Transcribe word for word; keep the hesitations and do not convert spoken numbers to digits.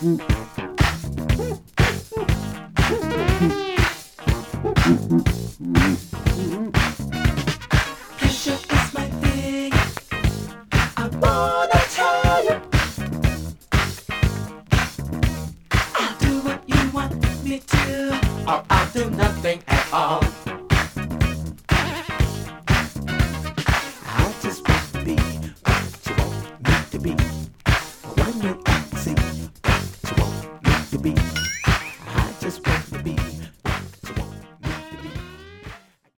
Pressure is my thing. I wanna tell you, I'll do what you want me to, or I'll do nothing at all.